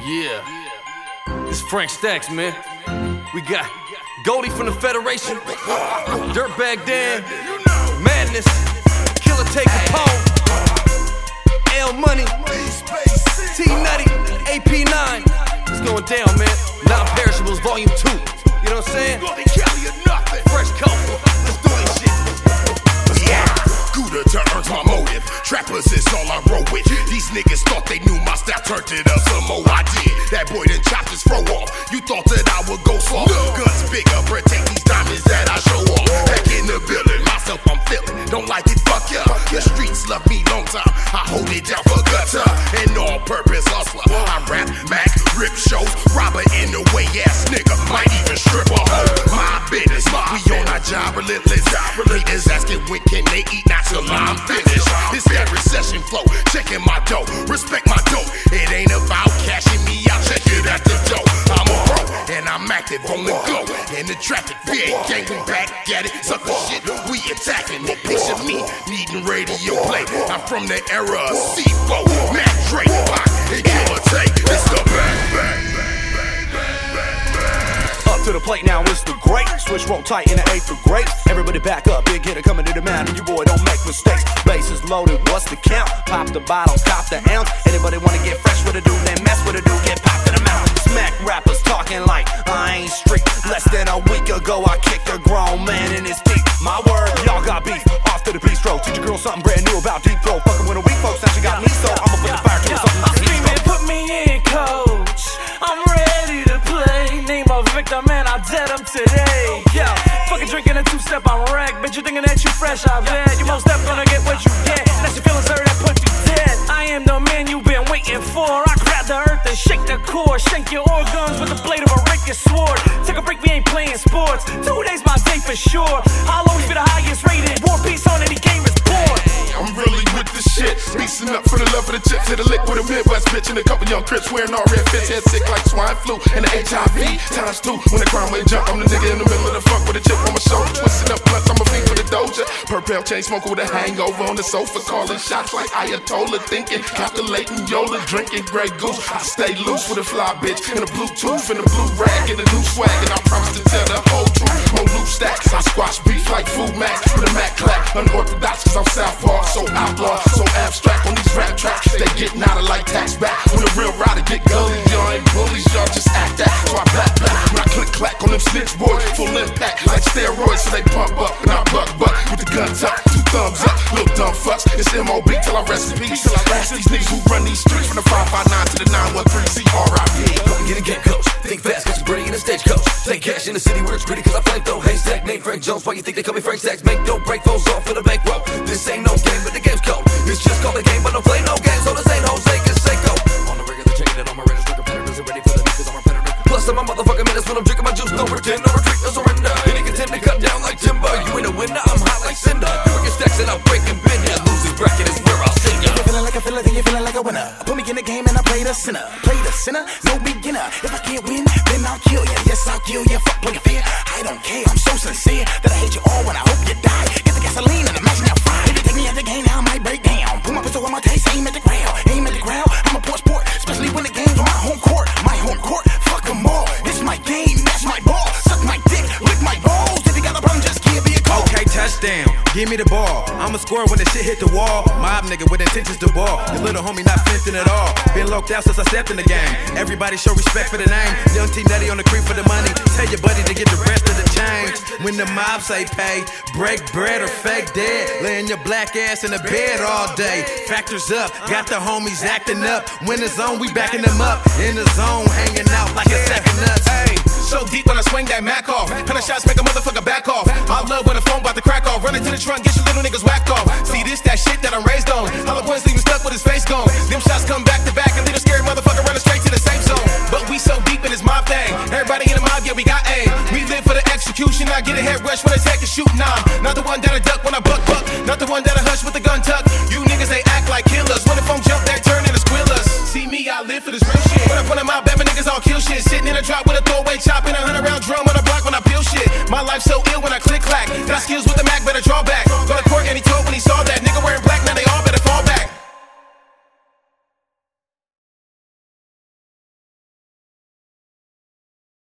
Yeah, it's Frank Stacks, man. We got Goldie from the Federation, Dirtbag Dan, Madness, Killer Take Capone, L Money, T Nutty, AP9. It's going down, man. Non-perishables, Volume 2. You know what I'm saying? Fresh coat. Let's do this shit. Scooter to earn my motive. Trappers is all I roll with. These niggas thought they knew my style, turned it up some more. I did. That boy done chopped his fro off. You thought that I would go soft. Guns bigger, protect these diamonds that I show off. Back in the building, myself I'm feeling. Don't like it, fuck ya. The streets love me long time. I hold it down for gutter. An all-purpose hustler. I rap, Mac, rip shows. Robber in the way ass nigga. Might even strip a hoe. My business. We on our job, relentless. Haters asking when can they eat, not till I'm finished. It's that recession flow, checking my dough. Respect my dough. It ain't about cashing me out, check it at the door. I'm a pro, and I'm active on the go. In the traffic, big gang, we back at it. Sucker shit, we attacking it. Picture me, needing radio play. I'm from the era of C4, Mac Dre, Pac, and Killer Take. It's the to the plate now, it's the great. Switch roll tight in the 8th through grade. Everybody back up, big hitter coming to the mound, and you boy don't make mistakes. Bases loaded, what's the count? Pop the bottle, cop the ounce. Anybody wanna get fresh with a dude, then mess with a dude, get popped in the mouth. Smack rappers talking like I ain't street. Less than a week ago, I kicked a grown man in his teeth. My word, y'all got beef. Off to the bistro, teach a girl something brand new about deep throat. Fucking with a weak folks, now she got me, so I'ma put the fire to something like screaming, put me in, coach. I'm ready to play. Name a victim and I dead him today. Yo, fucking drinking a two-step, I'm wrecked. Bitch, you thinking that you fresh, I bet. You most definitely gonna get what you get. That's your feelings hurt, that put you dead. I am the man you've been waiting for. I grab the earth and shake the core. Shank your organs with the blade of a rakish sword. Take a break, we ain't playing sports. 2 days my day for sure. I'll always be the highest rated. War peace on any game is born. I'm really with the shit. Beasting up for the love of the chips. Hit a lick with a Midwest bitch and a couple young crips wearing all red fits. Head sick like swine flu and the HIV times 2. When the crime wave jump, I'm the nigga in the middle of the funk with a chip on my shoulder. Twisting up blunts, I'm a fiend for the doja. Purple chain smoker with a hangover on the sofa. Calling shots like Ayatollah. Thinking, calculating Yola. Drinking Grey Goose. I stay loose with a fly bitch and a Bluetooth and a blue rag and a new swag. And I promise to tell the whole truth. On loose stacks, I squash beef like Food Max with a Mac clap. Unorthodox cause I'm Southpaw. So outlaw, so abstract on these rap tracks. They getting out of like tax back. When a real rider get gully, y'all ain't bullies, y'all just act that. So I black. When I click clack on them snitch boys, full impact like steroids, so they pump up and I buck with the gun tuck, 2 thumbs up, little dumb fucks. It's MOB till I rest in peace. Till I blast these niggas who run these streets from the 559 to the 913. C.R.I.P. Go and get a game coach. Think fast, cause you're pretty in a stagecoach. Take cash in the city where it's pretty, cause I flank though. Haystack, name Frank Jones. Why you think they call me Frank Stacks? Make no break, foes off for the bankroll. This ain't no game, but the game's cold. It's just called a game, but don't play no games. So this ain't Jose Canseco. On the regular, checking it on my register. Competitors are ready for the beat, cause I'm a predator. Plus, I'm a motherfucking menace when I'm drinking my juice. No pretend, no retreat, no surrender. Any contend to cut down like timber. You ain't a winner, I'm hot like cinder. You get stacks and I'm breaking bender. Losing bracket is where I'll sing ya. You're feeling like a filler, then you're feeling like a winner. Put me in the game and I play the sinner. Play the sinner, no beginner. If I can't win, then I'll kill ya. Yes, I'll kill ya. Fuck playing fair. I don't care, I'm so sincere that I hate you all when I hope you die. Get the gasoline and imagine how fire. If you take me at the game now, I might break down. Put my pistol on my case, aim at the ground. Aim at the ground, I'm a poor sport. Especially when the game's on my home court. My home court, fuck them all. It's my game, that's my ball. Suck my dick, lick my balls. If you got a problem, just give me a call. Okay, touchdown, give me the ball. I'm a scorer when the shit hit the wall. Mob nigga with intentions to ball. The little homie not fencing at all. Been locked out since I stepped in the game. Everybody show respect for the name. Young T Nutty on the creep for the money. Tell your buddy to get the rest of the change. When the mob say pay, break bread or fake dead. Laying your black ass in the bed all day. Factors up, got the homies acting up. When the zone, we backing them up. In the zone, hanging out like a sack of nuts. Hey, so deep when I swing that Mac off. 100 shots make a motherfucker back off. I love when the phone about to crack off. Run into the trunk, get your little niggas whacked off. See this, that shit that I'm raised on. Hollow points leave him stuck with his face gone. Them shots come back to back and leave a scary motherfucker running straight to the safe zone. But we so deep in this mob thing. Everybody in the mob, yeah, we got aim. We live for the execution. I get a head rush when I take a shoot. Nah, not the one that I duck when I buck. Not the one that I hush with the gun tuck. You niggas, they act like killers. When the phone jump, they turn into squealers. See me, I live for this real shit. When I put in my bed, my niggas all kill shit. Sitting in a drop with a throwaway chop in a 100-round drum on a block when I peel shit. My life so ill when I click clack. Got skills with the Mac, better draw back.